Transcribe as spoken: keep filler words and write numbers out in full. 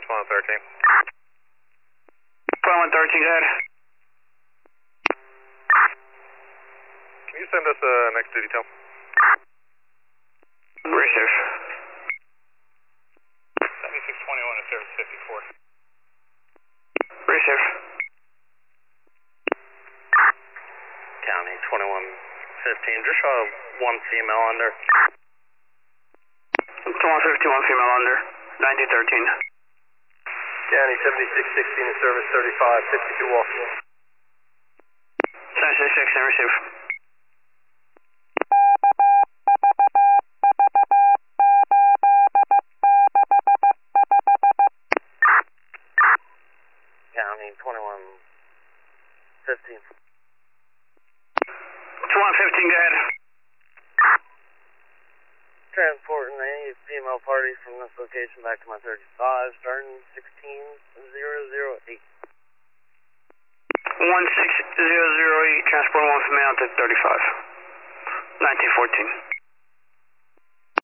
one thirteen. one thirteen, go ahead. Can you send us a uh, next duty tell? Receive. seventy-six twenty-one to service fifty-four. Receive. County twenty-one fifteen, just show one female under. twenty-one fifteen, one female under. nineteen thirteen. County seventy-six sixteen to service thirty-five, fifty-two off. seventy-six sixteen, receive. County twenty-one fifteen. twenty-one fifteen, go ahead. Transporting any female parties from this location back to my thirty-five, starting sixteen zero zero eight. one six zero zero eight, transport one female to thirty-five. nineteen fourteen.